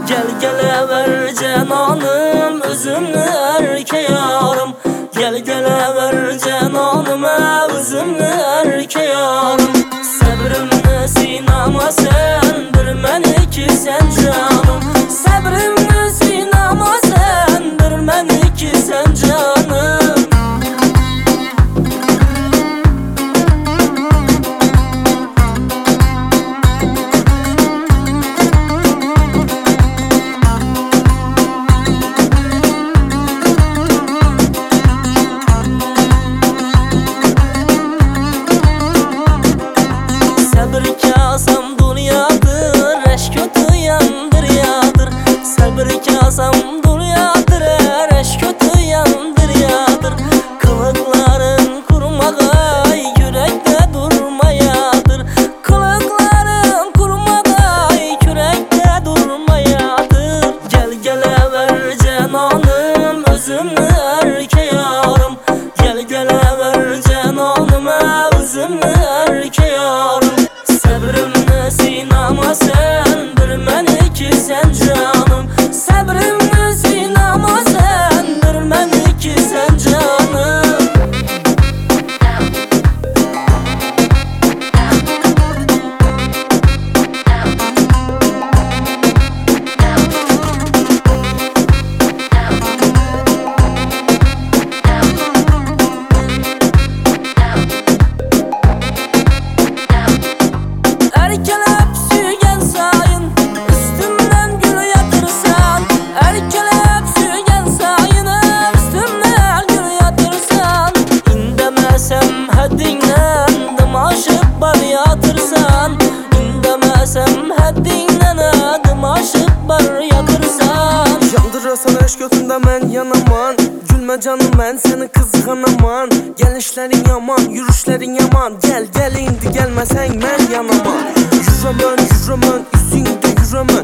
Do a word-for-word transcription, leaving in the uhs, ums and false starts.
Gel gelever cananım, üzümlü erkek yarım. Gel gelever cananım, üzümlü erkek yarım. Sabrimni sinama sen, bir men iki sen canım. Sabrimni sinama sen, bir men iki sen canım. Sabır kasam dunyadır, aşk kötü yandır yadır. Sabır kasam dunyadır, aşk kötü yandır yadır. Kılıkların kurmaday, yürekte durmayadır. Kılıkların kurmaday, yürekte durmayadır. Gel gelever cananım, üzümlü erkek yarım. Gel gelever cananım, üzümlü erkek yarım. Sabrimni sinama sen, bir men iki sen canım. Sabrimni sinama sen, bir men iki sen canım. Erkelep süygen sayın, üstümden gül yatırsan. Erkelep süygen sayın, üstümden gül yatırsan. İndemesem haddinden, dımaşıp bar yatırsan. İndemesem haddinden, dımaşıp bar yatırsan. Yandırasan aşk götünde mən yanaman. Gülme canım, mən seni kızğanaman. Gelişlerin yaman, yürüşlerin yaman. Gel gel indi gelmesen mən yanaman. Yürümön, yürümön, üzündə yürümön.